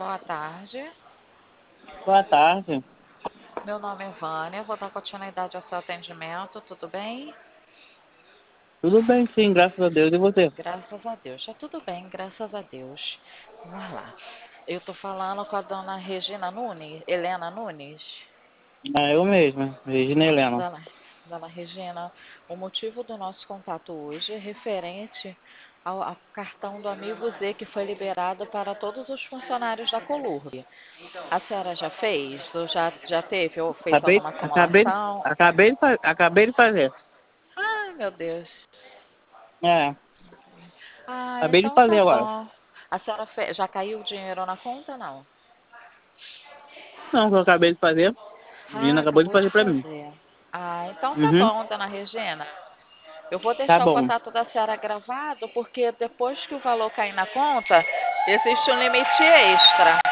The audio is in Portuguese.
Boa tarde. Boa tarde. Meu nome é Vânia, vou dar continuidade ao seu atendimento, tudo bem? Tudo bem, sim, graças a Deus. E você? Graças a Deus. Tá tudo bem, graças a Deus. Vamos lá. Eu tô falando com a dona Regina Nunes, Helena Nunes. É eu mesmo, Regina Helena. Dona, dona Regina, o motivo do nosso contato hoje é referente ao cartão do Amigo Z que foi liberado para todos os funcionários da Colurb. A senhora já fez? Ou já teve ou fez Acabei, alguma acabei, simulação? acabei de fazer. Ai, meu Deus. É, Ah, acabei de então fazer tá agora. bom. A senhora já caiu o dinheiro na conta, não? Não, que eu acabei de fazer. A Regina Ah, acabou de acabou de fazer pra mim. fazer. Ah, então tá Uhum, bom, dona Regina. Eu vou tá deixar o bom. contato da senhora gravado, porque depois que o valor cair na conta, existe um limite extra.